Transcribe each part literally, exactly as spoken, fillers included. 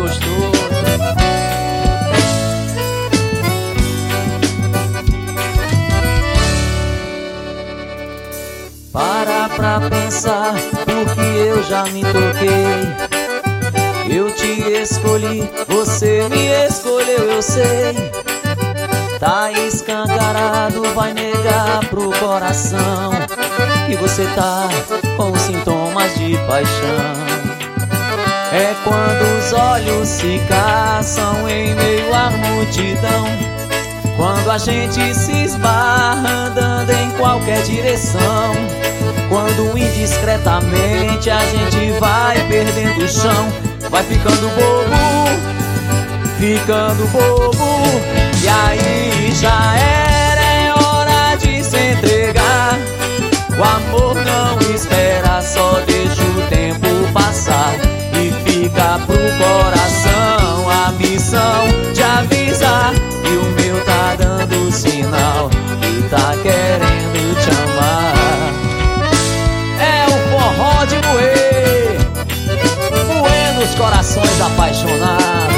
gostoso. Para pra pensar, porque eu já me toquei. Eu te escolhi, você me escolheu, eu sei. Tá escancarado, vai negar pro coração que você tá com sintomas de paixão. É quando os olhos se caçam em meio à multidão, quando a gente se esbarra andando em qualquer direção, quando indiscretamente a gente vai perdendo o chão, vai ficando bobo, ficando bobo. E aí já era, é hora de se entregar. O amor não espera, só deixa o tempo passar. E fica pro coração a missão de avisar que o meu tá dando sinal que tá querendo te amar. É o forró de moer, moendo os corações apaixonados.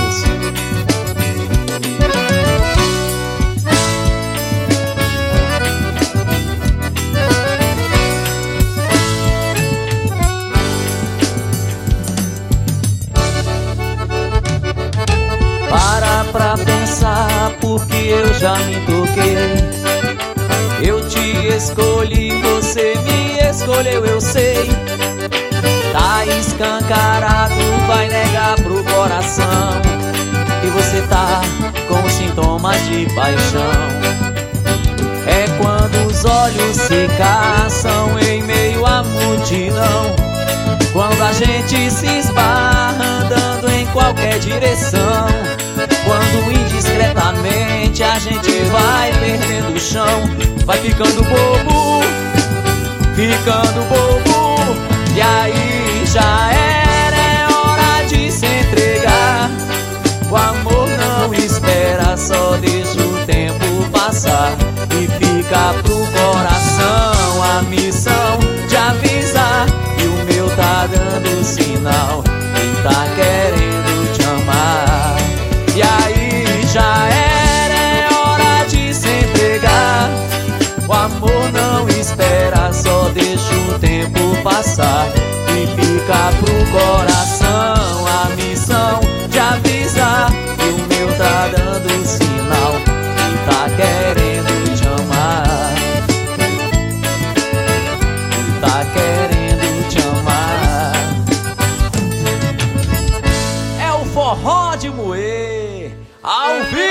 Para pra pensar, porque eu já me toquei. Eu te escolhi, você me escolheu, eu sei. Tá escancarado, vai negar pro coração que você tá com sintomas de paixão. É quando os olhos se caçam em meio à multidão, quando a gente se esbarra andando em qualquer direção, quando indiscretamente a gente vai perdendo o chão, vai ficando bobo, ficando bobo. E aí já era, é hora de se entregar. O amor não espera, só deixa o tempo passar. E fica pro coração a missão de avisar que o meu tá dando sinal que tá querendo te amar. E aí já era, é hora de se entregar. O amor não espera, só deixa o tempo passar. E fica pro coração a missão de avisar que o meu tá dando sinal que tá querendo te amar, que tá querendo te amar. É o forró de moer ao vivo.